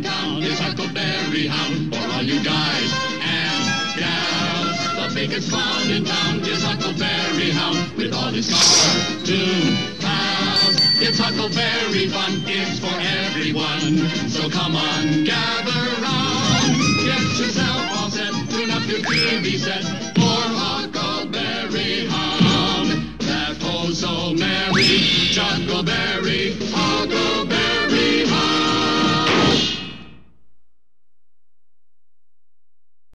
in town is Huckleberry Hound. For all you guys and gals, the biggest clown in town is Huckleberry Hound. With all his cartoon pals, it's Huckleberry fun. It's for everyone. So come on, gather round. Get yourself all set. Tune up your TV set for Huckleberry Hound. That oh so merry Chuckleberry Huckleberry.